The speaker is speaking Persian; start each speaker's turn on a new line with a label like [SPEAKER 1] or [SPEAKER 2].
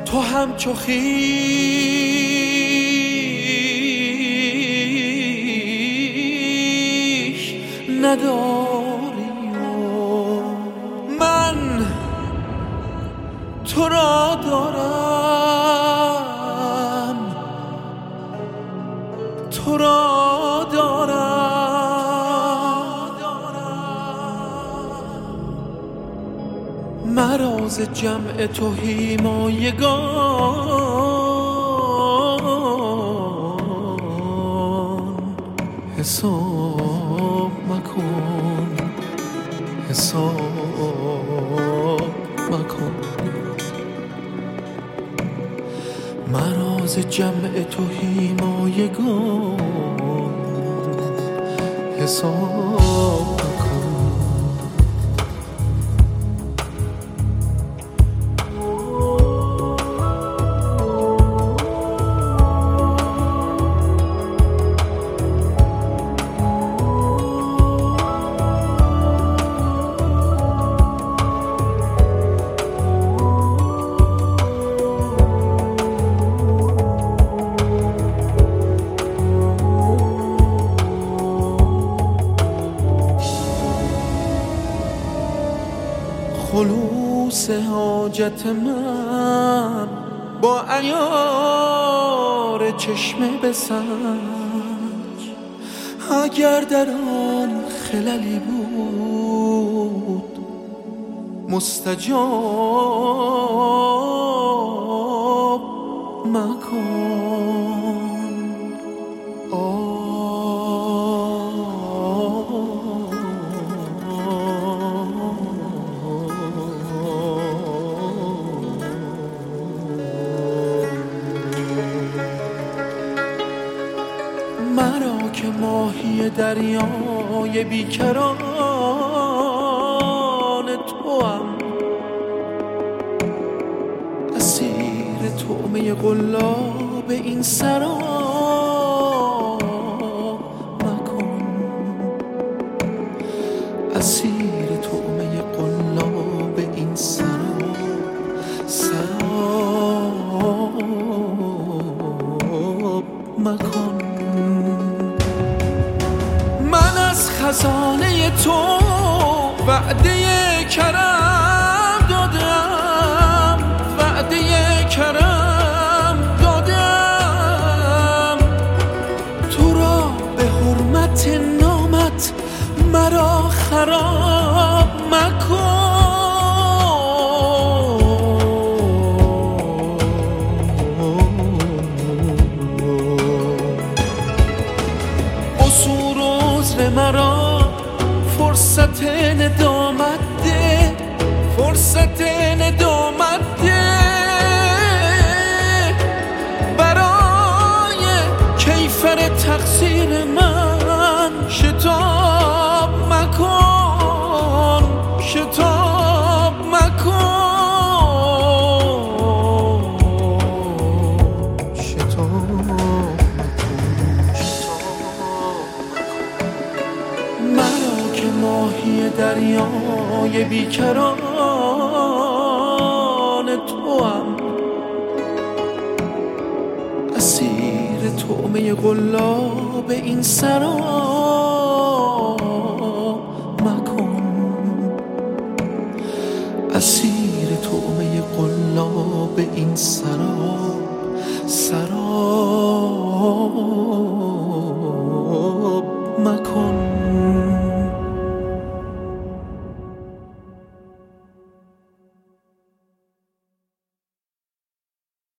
[SPEAKER 1] تو همچو خویش نداری و من تو را دارم، تو را دارم. مرا ز جمع تو هیمایگان حساب مکن، حساب مکن. مرا ز جمع تو هیمایگان حساب مکن. خلوص حاجت من با عیار چشمه بسنج، اگر در آن خللی بود مستجاب مکن. مرا که ماهی دریای بیکران توام، اسیر طعمه قلاب این سرا مکن، اسیر طعمه قلاب این سرا مکن. من از خزانه تو وعده کرم دادم، وعده کرم دادم. تو را به حرمت نامت مرا خراب مکن. قصور و عذر مرا فرصت ندامت ده، فرصت ندامت ده. برای کیفر تقصیر من شتاب مکن، شتاب مکن، شتاب مکن. مرا که ماهی دریای بیکران توام، اسیر طعمه قلاب این سرا مکن، اسیر طعمه قلاب این سرا